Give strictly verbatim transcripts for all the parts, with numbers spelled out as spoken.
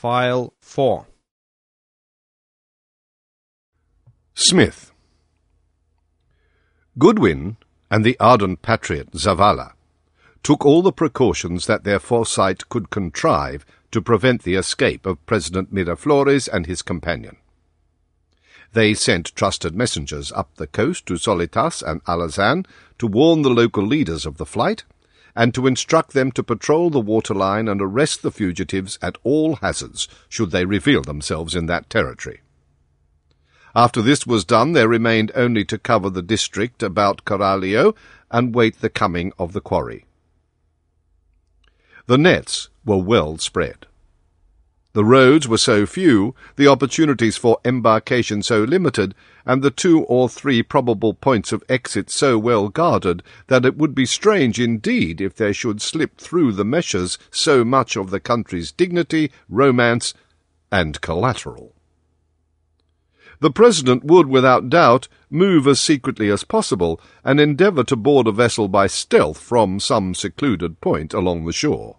File four. Smith. Goodwin and the ardent patriot Zavala took all the precautions that their foresight could contrive to prevent the escape of President Miraflores and his companion. They sent trusted messengers up the coast to Solitas and Alazan to warn the local leaders of the flight, and to instruct them to patrol the waterline and arrest the fugitives at all hazards should they reveal themselves in that territory. After this was done, there remained only to cover the district about Corralio and wait the coming of the quarry. The nets were well spread. The roads were so few, the opportunities for embarkation so limited, and the two or three probable points of exit so well guarded, that it would be strange indeed if there should slip through the meshes so much of the country's dignity, romance, and collateral. The President would, without doubt, move as secretly as possible, and endeavour to board a vessel by stealth from some secluded point along the shore.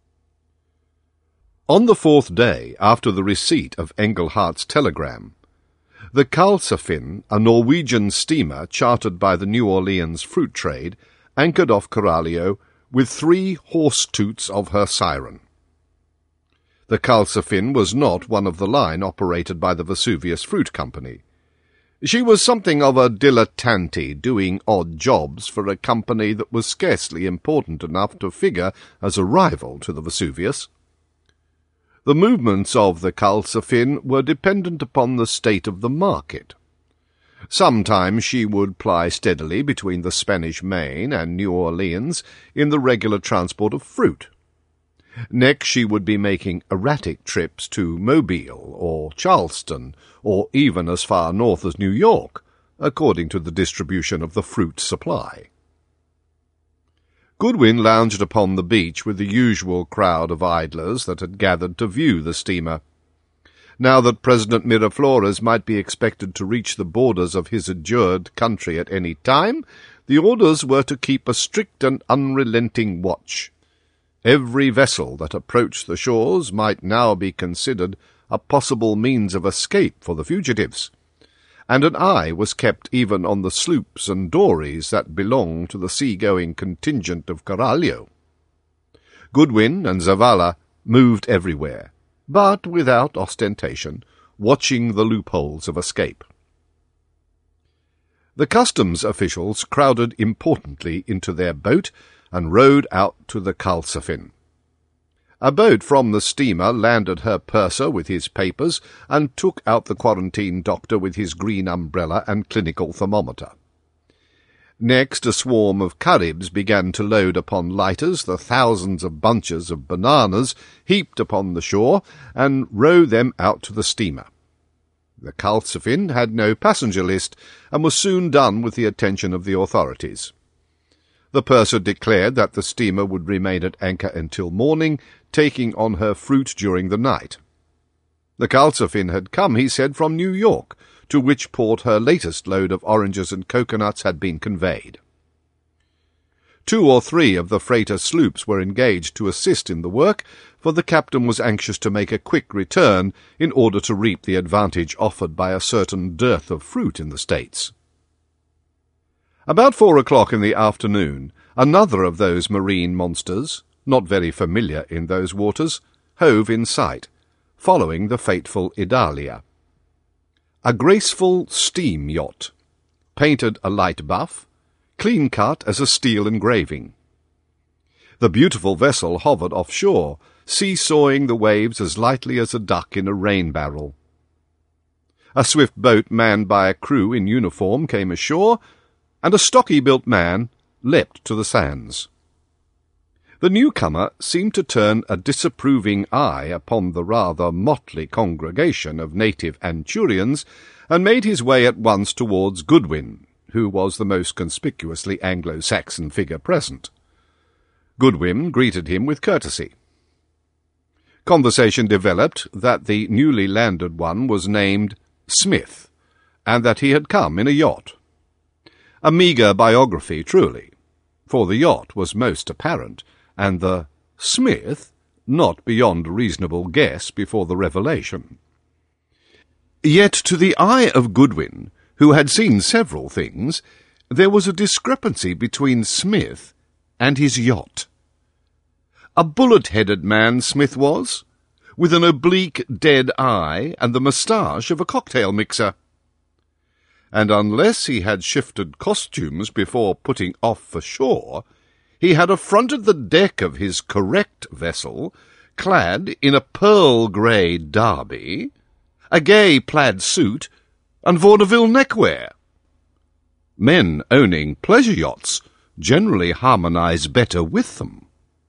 On the fourth day after the receipt of Engelhart's telegram, the Karlsefin, a Norwegian steamer chartered by the New Orleans fruit trade, anchored off Corralio with three horse toots of her siren. The Karlsefin was not one of the line operated by the Vesuvius Fruit Company. She was something of a dilettante, doing odd jobs for a company that was scarcely important enough to figure as a rival to the Vesuvius. The movements of the Karlsefin were dependent upon the state of the market. Sometimes she would ply steadily between the Spanish Main and New Orleans in the regular transport of fruit. Next she would be making erratic trips to Mobile or Charleston, or even as far north as New York, according to the distribution of the fruit supply. Goodwin lounged upon the beach with the usual crowd of idlers that had gathered to view the steamer. Now that President Miraflores might be expected to reach the borders of his adjured country at any time, the orders were to keep a strict and unrelenting watch. Every vessel that approached the shores might now be considered a possible means of escape for the fugitives, and an eye was kept even on the sloops and dories that belonged to the sea-going contingent of Corralio. Goodwin and Zavala moved everywhere, but without ostentation, watching the loopholes of escape. The customs officials crowded importantly into their boat and rowed out to the Karlsefin. A boat from the steamer landed her purser with his papers and took out the quarantine doctor with his green umbrella and clinical thermometer. Next, a swarm of Caribs began to load upon lighters the thousands of bunches of bananas heaped upon the shore and row them out to the steamer. The Karlsefin had no passenger list and was soon done with the attention of the authorities. The purser declared that the steamer would remain at anchor until morning, taking on her fruit during the night. The Karlsefin had come, he said, from New York, to which port her latest load of oranges and coconuts had been conveyed. Two or three of the freighter sloops were engaged to assist in the work, for the captain was anxious to make a quick return in order to reap the advantage offered by a certain dearth of fruit in the States. About four o'clock in the afternoon, another of those marine monsters, not very familiar in those waters, hove in sight, following the fateful Idalia. A graceful steam yacht, painted a light buff, clean-cut as a steel engraving. The beautiful vessel hovered offshore, see-sawing the waves as lightly as a duck in a rain barrel. A swift boat manned by a crew in uniform came ashore, and a stocky-built man leapt to the sands. The newcomer seemed to turn a disapproving eye upon the rather motley congregation of native Anchurians, and made his way at once towards Goodwin, who was the most conspicuously Anglo-Saxon figure present. Goodwin greeted him with courtesy. Conversation developed that the newly landed one was named Smith, and that he had come in a yacht. A meagre biography, truly, for the yacht was most apparent, and the Smith not beyond reasonable guess before the revelation. Yet to the eye of Goodwin, who had seen several things, there was a discrepancy between Smith and his yacht. A bullet-headed man Smith was, with an oblique dead eye and the moustache of a cocktail mixer. And unless he had shifted costumes before putting off for shore, he had affronted the deck of his correct vessel, clad in a pearl-grey derby, a gay plaid suit, and vaudeville neckwear. Men owning pleasure yachts generally harmonize better with them.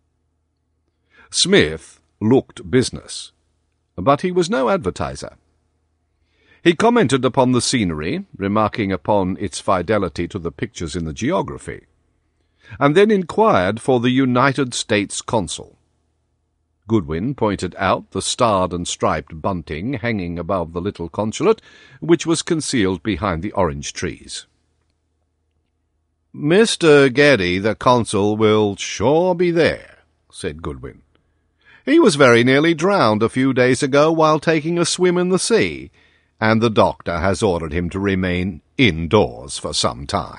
Smith looked business, but he was no advertiser. He commented upon the scenery, remarking upon its fidelity to the pictures in the geography, and then inquired for the United States consul. Goodwin pointed out the starred and striped bunting hanging above the little consulate, which was concealed behind the orange trees. "Mister Geddy, the consul, will sure be there," said Goodwin. "He was very nearly drowned a few days ago while taking a swim in the sea, and the doctor has ordered him to remain indoors for some time."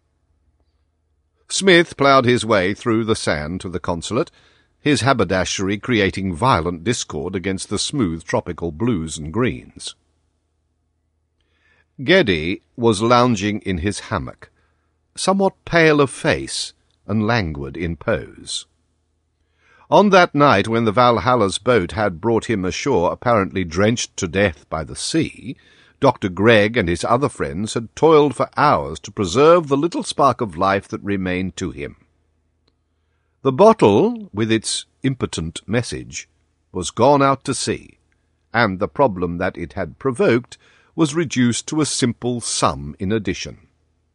Smith ploughed his way through the sand to the consulate, his haberdashery creating violent discord against the smooth tropical blues and greens. Geddy was lounging in his hammock, somewhat pale of face and languid in pose. On that night when the Valhalla's boat had brought him ashore apparently drenched to death by the sea, Doctor Gregg and his other friends had toiled for hours to preserve the little spark of life that remained to him. The bottle, with its impotent message, was gone out to sea, and the problem that it had provoked was reduced to a simple sum in addition.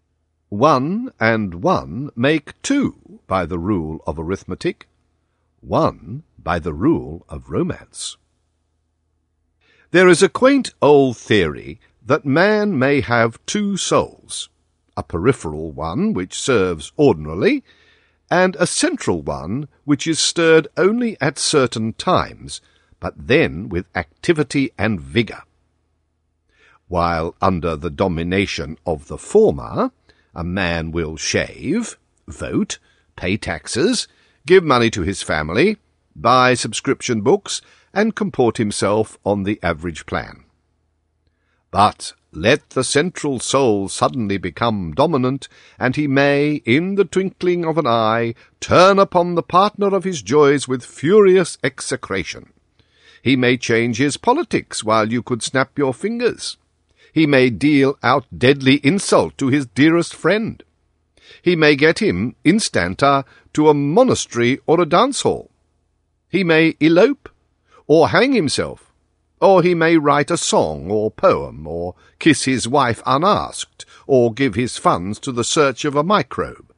One and one make two by the rule of arithmetic, one by the rule of romance. There is a quaint old theory that man may have two souls, a peripheral one which serves ordinarily, and a central one which is stirred only at certain times, but then with activity and vigour. While under the domination of the former, a man will shave, vote, pay taxes, give money to his family, buy subscription books, and comport himself on the average plan. But let the central soul suddenly become dominant, and he may, in the twinkling of an eye, turn upon the partner of his joys with furious execration. He may change his politics while you could snap your fingers. He may deal out deadly insult to his dearest friend. He may get him, instanter, to a monastery or a dance-hall. He may elope, or hang himself, or he may write a song or poem, or kiss his wife unasked, or give his funds to the search of a microbe.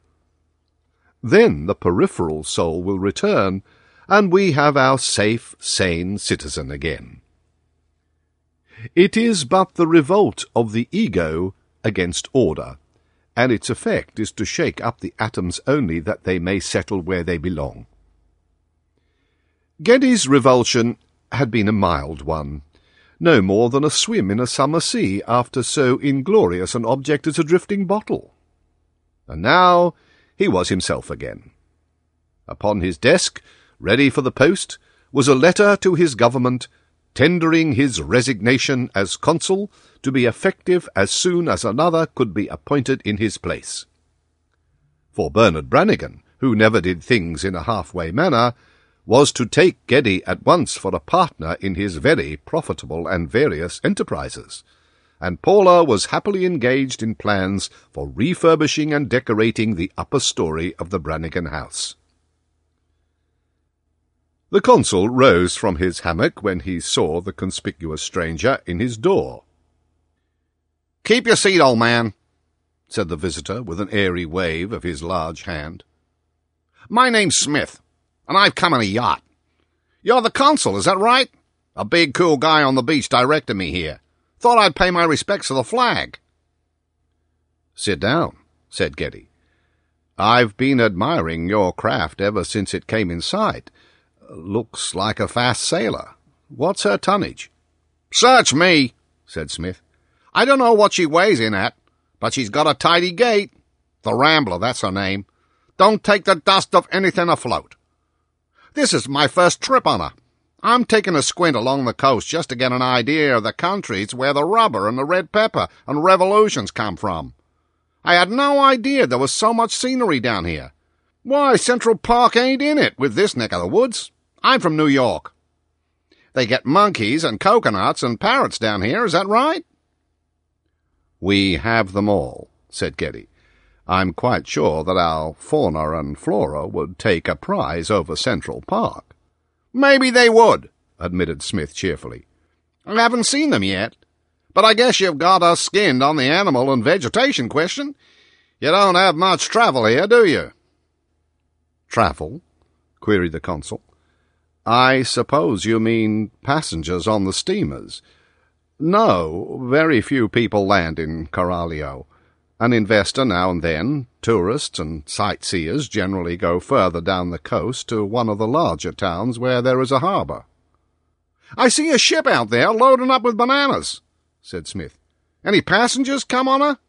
Then the peripheral soul will return, and we have our safe, sane citizen again. It is but the revolt of the ego against order, and its effect is to shake up the atoms only that they may settle where they belong. Geddy's revulsion had been a mild one, no more than a swim in a summer sea after so inglorious an object as a drifting bottle. And now he was himself again. Upon his desk, ready for the post, was a letter to his government, tendering his resignation as consul to be effective as soon as another could be appointed in his place. For Bernard Brannigan, who never did things in a half-way manner, was to take Geddy at once for a partner in his very profitable and various enterprises, and Paula was happily engaged in plans for refurbishing and decorating the upper story of the Brannigan house. The consul rose from his hammock when he saw the conspicuous stranger in his door. "Keep your seat, old man," said the visitor with an airy wave of his large hand. "My name's Smith, and I've come in a yacht. You're the consul, is that right? A big, cool guy on the beach directed me here. Thought I'd pay my respects to the flag." "Sit down," said Geddy. "I've been admiring your craft ever since it came in sight. looks like a fast sailor. What's her tonnage?" "Search me," said Smith. "I don't know what she weighs in at, but she's got a tidy gait. The Rambler, that's her name. Don't take the dust of anything afloat. This is my first trip on her. I'm taking a squint along the coast just to get an idea of the countries where the rubber and the red pepper and revolutions come from. I had no idea there was so much scenery down here. Why, Central Park ain't in it with this neck of the woods. I'm from New York. They get monkeys and coconuts and parrots down here, is that right?" "We have them all," said Geddy. "I'm quite sure that our fauna and flora would take a prize over Central Park." "Maybe they would," admitted Smith cheerfully. "I haven't seen them yet, but I guess you've got us skinned on the animal and vegetation question. You don't have much travel here, do you?" "Travel?" queried the consul. "I suppose you mean passengers on the steamers. No, very few people land in Coralio. An investor now and then. Tourists and sightseers generally go further down the coast to one of the larger towns where there is a harbour." "I see a ship out there loading up with bananas," said Smith. "Any passengers come on her?"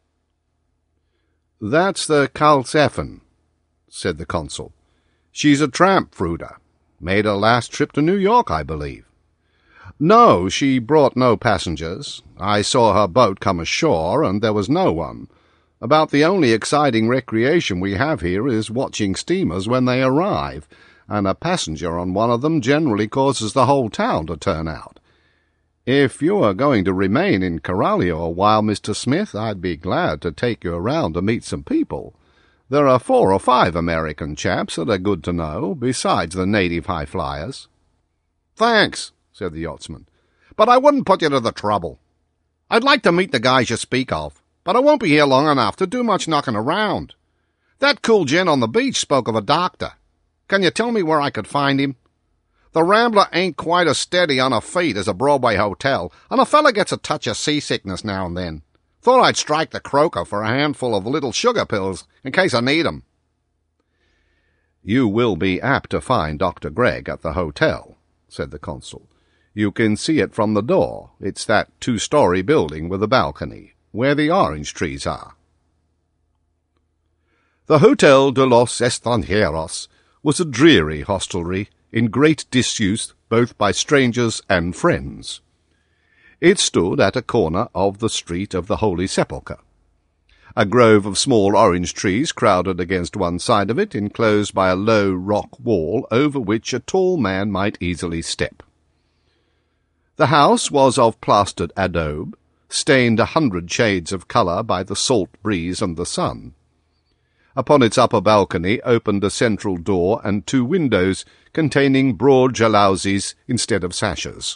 "That's the Karlsefn," said the consul. "She's a tramp fruiter. Made her last trip to New York, I believe." "No, she brought no passengers. I saw her boat come ashore, and there was no one. About the only exciting recreation we have here is watching steamers when they arrive, and a passenger on one of them generally causes the whole town to turn out. If you are going to remain in Coralio a while, Mister Smith, I'd be glad to take you around to meet some people. There are four or five American chaps that are good to know, besides the native high-flyers." "Thanks," said the yachtsman, "but I wouldn't put you to the trouble. I'd like to meet the guys you speak of, but I won't be here long enough to do much knocking around. That cool gent on the beach spoke of a doctor. Can you tell me where I could find him? The Rambler ain't quite as steady on her feet as a Broadway hotel, and a fella gets a touch of seasickness now and then. Thought I'd strike the croaker for a handful of little sugar pills, in case I need 'em." "You will be apt to find Doctor Gregg at the hotel," said the consul. "You can see it from the door. It's that two-story building with a balcony, where the orange trees are." The Hotel de los Estranjeros was a dreary hostelry, in great disuse both by strangers and friends. It stood at a corner of the street of the Holy Sepulchre. A grove of small orange trees crowded against one side of it, enclosed by a low rock wall over which a tall man might easily step. The house was of plastered adobe, stained a hundred shades of colour by the salt breeze and the sun. Upon its upper balcony opened a central door and two windows containing broad jalousies instead of sashes.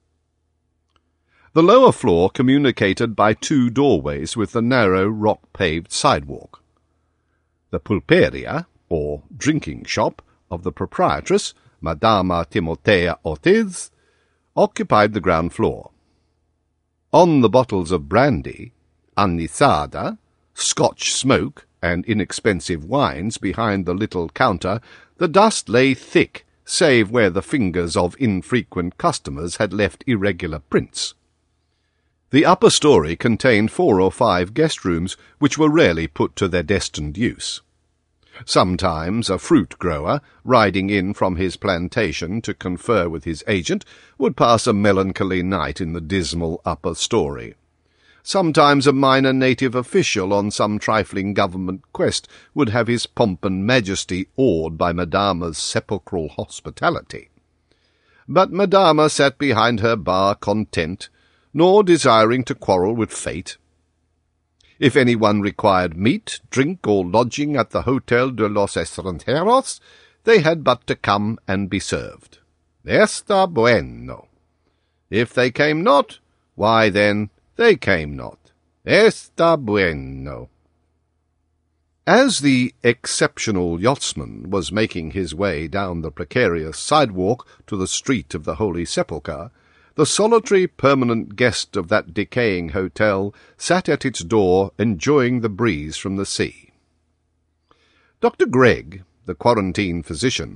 The lower floor communicated by two doorways with the narrow rock-paved sidewalk. The pulperia, or drinking shop, of the proprietress, Madama Timotea Ortiz, occupied the ground floor. On the bottles of brandy, anisada, Scotch smoke, and inexpensive wines behind the little counter, the dust lay thick, save where the fingers of infrequent customers had left irregular prints. The upper story contained four or five guest rooms, which were rarely put to their destined use. Sometimes a fruit grower, riding in from his plantation to confer with his agent, would pass a melancholy night in the dismal upper story. Sometimes a minor native official on some trifling government quest would have his pomp and majesty awed by Madama's sepulchral hospitality. But Madama sat behind her bar content, nor desiring to quarrel with fate. If anyone required meat, drink, or lodging at the Hotel de los Estranjeros, they had but to come and be served. Está bueno. If they came not, why then they came not. Está bueno. As the exceptional yachtsman was making his way down the precarious sidewalk to the street of the Holy Sepulchre, the solitary permanent guest of that decaying hotel sat at its door enjoying the breeze from the sea. Doctor Gregg, the quarantine physician,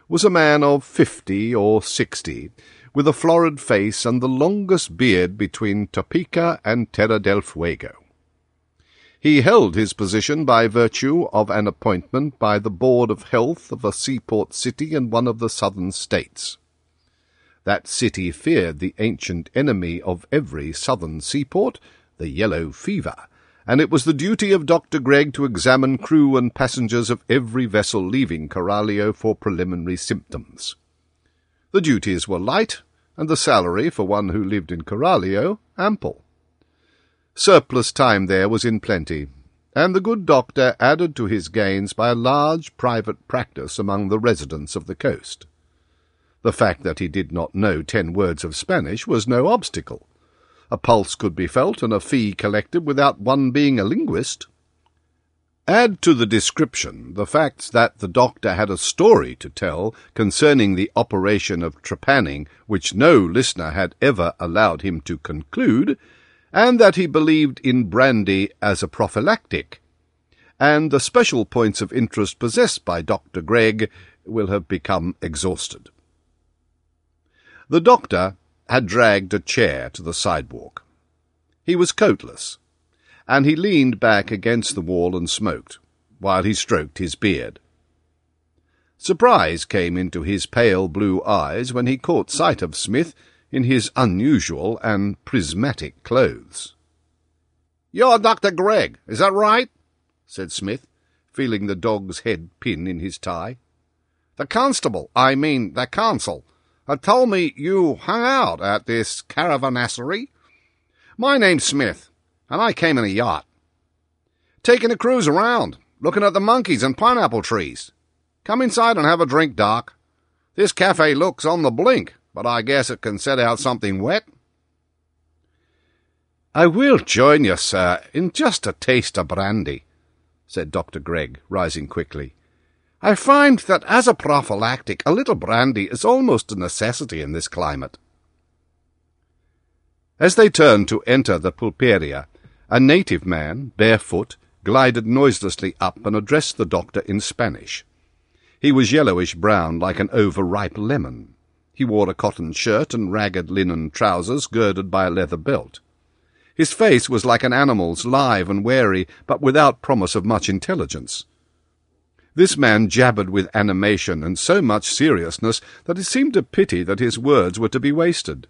was a man of fifty or sixty, with a florid face and the longest beard between Topeka and Terra del Fuego. He held his position by virtue of an appointment by the Board of Health of a seaport city in one of the southern states. That city feared the ancient enemy of every southern seaport, the yellow fever, and it was the duty of Doctor Gregg to examine crew and passengers of every vessel leaving Coralio for preliminary symptoms. The duties were light, and the salary, for one who lived in Coralio, ample. Surplus time there was in plenty, and the good doctor added to his gains by a large private practice among the residents of the coast. The fact that he did not know ten words of Spanish was no obstacle. A pulse could be felt and a fee collected without one being a linguist. Add to the description the facts that the doctor had a story to tell concerning the operation of trepanning which no listener had ever allowed him to conclude, and that he believed in brandy as a prophylactic, and the special points of interest possessed by Doctor Gregg will have become exhausted. The doctor had dragged a chair to the sidewalk. He was coatless, and he leaned back against the wall and smoked, while he stroked his beard. Surprise came into his pale blue eyes when he caught sight of Smith in his unusual and prismatic clothes. "You're Doctor Gregg, is that right?" said Smith, feeling the dog's head pin in his tie. "The constable, I mean the consul, had told me you hung out at this caravanserai. My name's Smith, and I came in a yacht. Taking a cruise around, looking at the monkeys and pineapple trees. Come inside and have a drink, Doc. This cafe looks on the blink, but I guess it can set out something wet." "I will join you, sir, in just a taste of brandy," said Doctor Gregg, rising quickly. "I find that as a prophylactic a little brandy is almost a necessity in this climate." As they turned to enter the pulperia, a native man, barefoot, glided noiselessly up and addressed the doctor in Spanish. He was yellowish-brown like an over-ripe lemon. He wore a cotton shirt and ragged linen trousers girded by a leather belt. His face was like an animal's, live and wary, but without promise of much intelligence. This man jabbered with animation and so much seriousness that it seemed a pity that his words were to be wasted.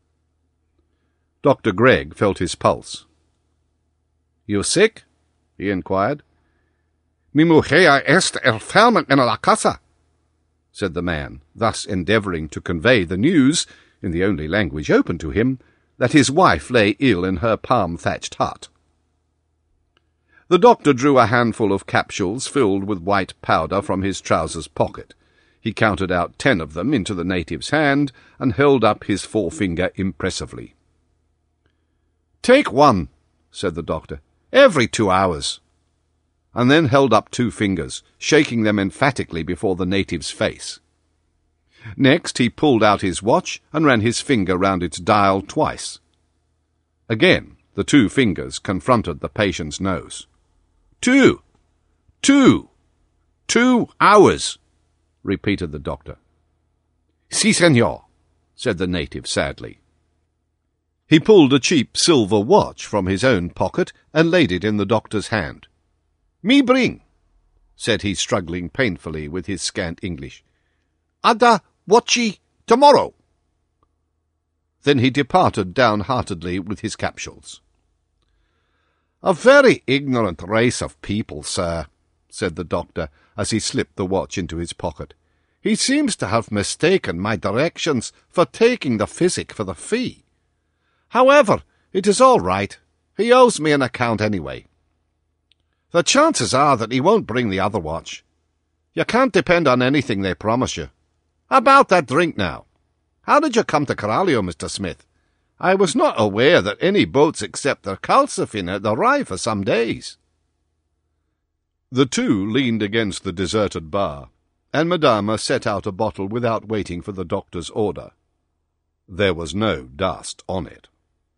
Doctor Gregg felt his pulse. "You sick?" he inquired. "Mi mujer está enferma en la casa," said the man, thus endeavouring to convey the news, in the only language open to him, that his wife lay ill in her palm-thatched hut. The doctor drew a handful of capsules filled with white powder from his trousers pocket. He counted out ten of them into the native's hand and held up his forefinger impressively. "Take one," said the doctor, "every two hours," and then held up two fingers, shaking them emphatically before the native's face. Next he pulled out his watch and ran his finger round its dial twice. Again the two fingers confronted the patient's nose. "Two! Two! Two hours!" repeated the doctor. "Si, senor," said the native sadly. He pulled a cheap silver watch from his own pocket and laid it in the doctor's hand. "Me bring," said he, struggling painfully with his scant English. "Ada watchy tomorrow." Then he departed downheartedly with his capsules. "A very ignorant race of people, sir," said the doctor, as he slipped the watch into his pocket. "He seems to have mistaken my directions for taking the physic for the fee. However, it is all right. He owes me an account anyway. The chances are that he won't bring the other watch. You can't depend on anything they promise you. About that drink now. How did you come to Coralio, Mister Smith? I was not aware that any boats except the Calcifin had arrived for some days." The two leaned against the deserted bar, and Madama set out a bottle without waiting for the doctor's order. There was no dust on it.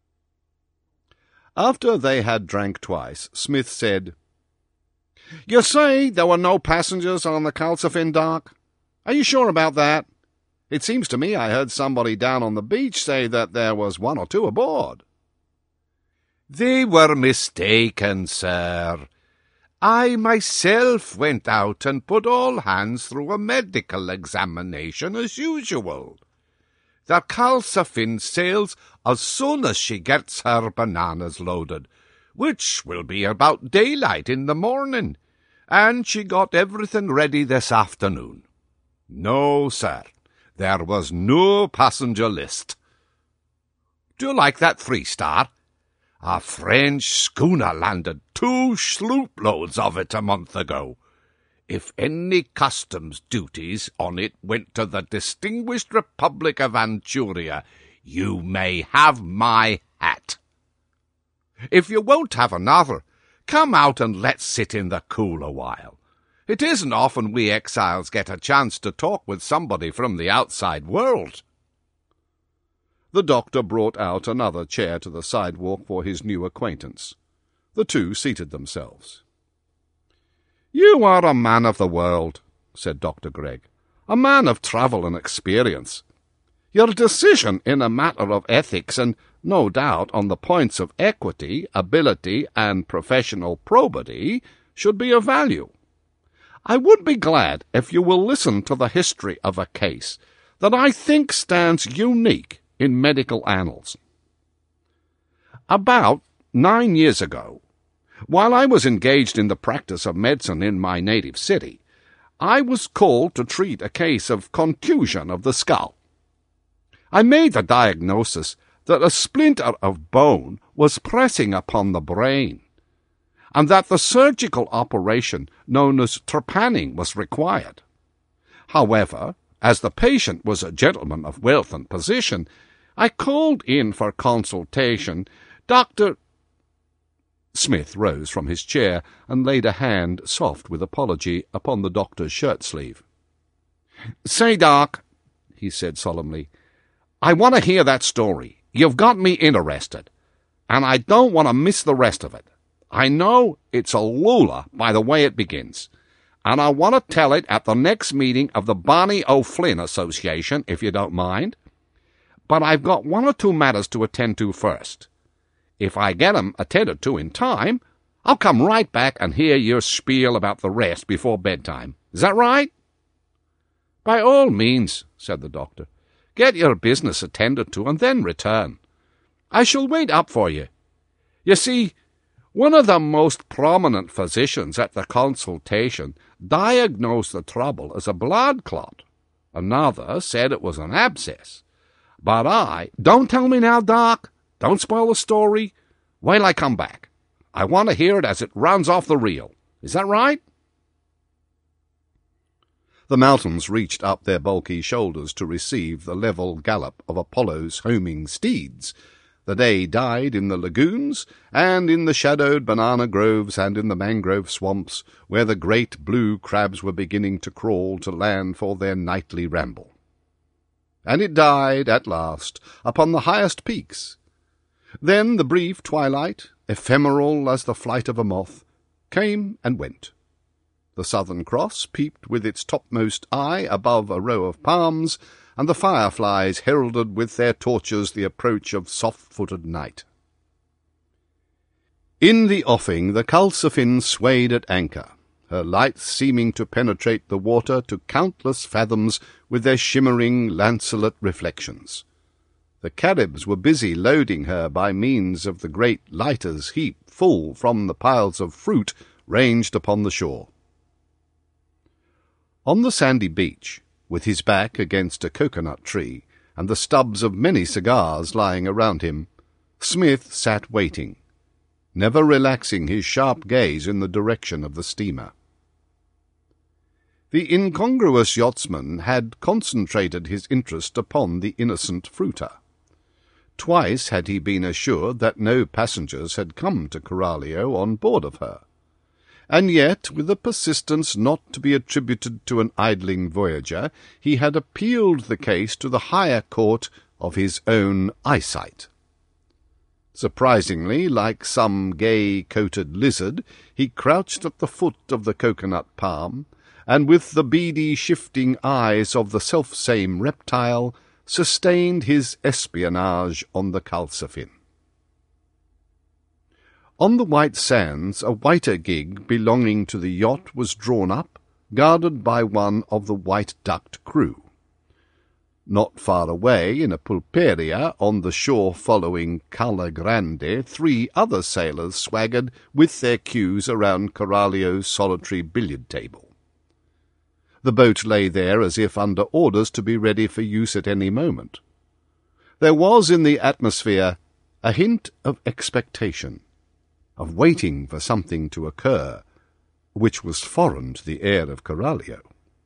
After they had drank twice, Smith said, "You say there were no passengers on the Calcifin, Doc?" Are you sure about that? It seems to me I heard somebody down on the beach say that there was one or two aboard. They were mistaken, sir. I myself went out and put all hands through a medical examination as usual. The Calcifin sails as soon as she gets her bananas loaded, which will be about daylight in the morning, and she got everything ready this afternoon. No, sir, there was no passenger list. Do you like that three-star? A French schooner landed two sloop loads of it a month ago. If any customs duties on it went to the distinguished Republic of Anchuria, you may have my hat. If you won't have another, come out and let's sit in the cool a while. It isn't often we exiles get a chance to talk with somebody from the outside world. The doctor brought out another chair to the sidewalk for his new acquaintance. The two seated themselves. "You are a man of the world," said Doctor Gregg, "a man of travel and experience. Your decision in a matter of ethics, and no doubt on the points of equity, ability, and professional probity, should be of value. I would be glad if you will listen to the history of a case that I think stands unique in medical annals. About nine years ago, while I was engaged in the practice of medicine in my native city, I was called to treat a case of contusion of the skull. I made the diagnosis that a splinter of bone was pressing upon the brain, and that the surgical operation known as trepanning was required. However, as the patient was a gentleman of wealth and position, I called in for consultation Doctor Smith rose from his chair and laid a hand, soft with apology, upon the doctor's shirt-sleeve. "Say, Doc," he said solemnly, "I want to hear that story. You've got me interested, and I don't want to miss the rest of it. I know it's a lula by the way it begins, and I want to tell it at the next meeting of the Barney O'Flynn Association, if you don't mind. But I've got one or two matters to attend to first. If I get 'em attended to in time, I'll come right back and hear your spiel about the rest before bedtime. Is that right?" "By all means," said the doctor. "Get your business attended to and then return. I shall wait up for you. You see, one of the most prominent physicians at the consultation diagnosed the trouble as a blood clot. Another said it was an abscess. But I— Don't tell me now, Doc. Don't spoil the story. Wait till I come back. I want to hear it as it runs off the reel. Is that right?" The mountains reached up their bulky shoulders to receive the level gallop of Apollo's homing steeds. The day died in the lagoons, and in the shadowed banana groves, and in the mangrove swamps, where the great blue crabs were beginning to crawl to land for their nightly ramble. And it died, at last, upon the highest peaks. Then the brief twilight, ephemeral as the flight of a moth, came and went. The Southern Cross peeped with its topmost eye above a row of palms, and the fireflies heralded with their torches the approach of soft-footed night. In the offing the Calcifin swayed at anchor, her lights seeming to penetrate the water to countless fathoms with their shimmering lancelet reflections. The Caribs were busy loading her by means of the great lighters heaped full from the piles of fruit ranged upon the shore. On the sandy beach, with his back against a coconut tree, and the stubs of many cigars lying around him, Smith sat waiting, never relaxing his sharp gaze in the direction of the steamer. The incongruous yachtsman had concentrated his interest upon the innocent fruiter. Twice had he been assured that no passengers had come to Coralio on board of her, and yet, with a persistence not to be attributed to an idling voyager, he had appealed the case to the higher court of his own eyesight. Surprisingly, like some gay-coated lizard, he crouched at the foot of the coconut palm, and with the beady shifting eyes of the self-same reptile, sustained his espionage on the Calcifin. On the white sands a whiter gig belonging to the yacht was drawn up, guarded by one of the white-ducked crew. Not far away, in a pulperia on the shore following Cala Grande, three other sailors swaggered with their cues around Coralio's solitary billiard table. The boat lay there as if under orders to be ready for use at any moment. There was in the atmosphere a hint of expectation, of waiting for something to occur, which was foreign to the air of Coralio.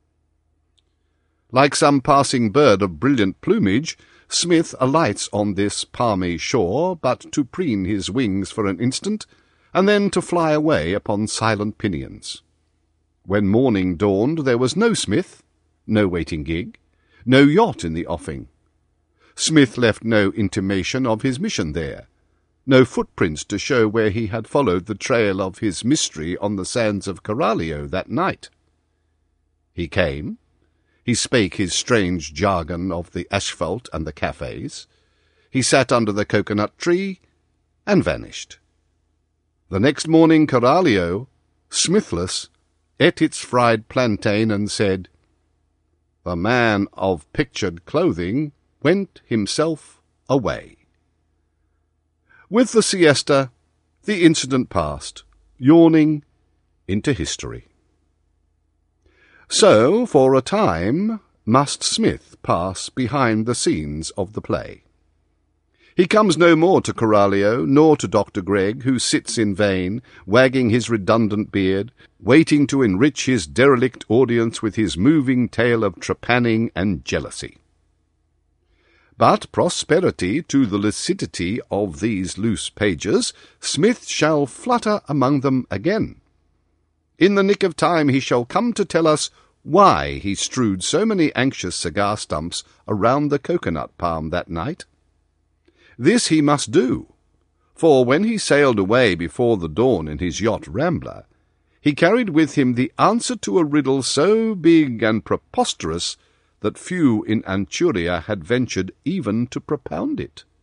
Like some passing bird of brilliant plumage, Smith alights on this palmy shore, but to preen his wings for an instant, and then to fly away upon silent pinions. When morning dawned, there was no Smith, no waiting gig, no yacht in the offing. Smith left no intimation of his mission there, no footprints to show where he had followed the trail of his mystery on the sands of Coralio that night. He came, he spake his strange jargon of the asphalt and the cafes, he sat under the coconut tree, and vanished. The next morning Coralio, Smithless, ate its fried plantain and said, "The man of pictured clothing went himself away." With the siesta, the incident passed, yawning into history. So, for a time, must Smith pass behind the scenes of the play. He comes no more to Coralio, nor to Doctor Gregg, who sits in vain, wagging his redundant beard, waiting to enrich his derelict audience with his moving tale of trepanning and jealousy. But prosperity to the lucidity of these loose pages, Smith shall flutter among them again. In the nick of time he shall come to tell us why he strewed so many anxious cigar stumps around the coconut palm that night. This he must do, for when he sailed away before the dawn in his yacht Rambler, he carried with him the answer to a riddle so big and preposterous that few in Anchuria had ventured even to propound it.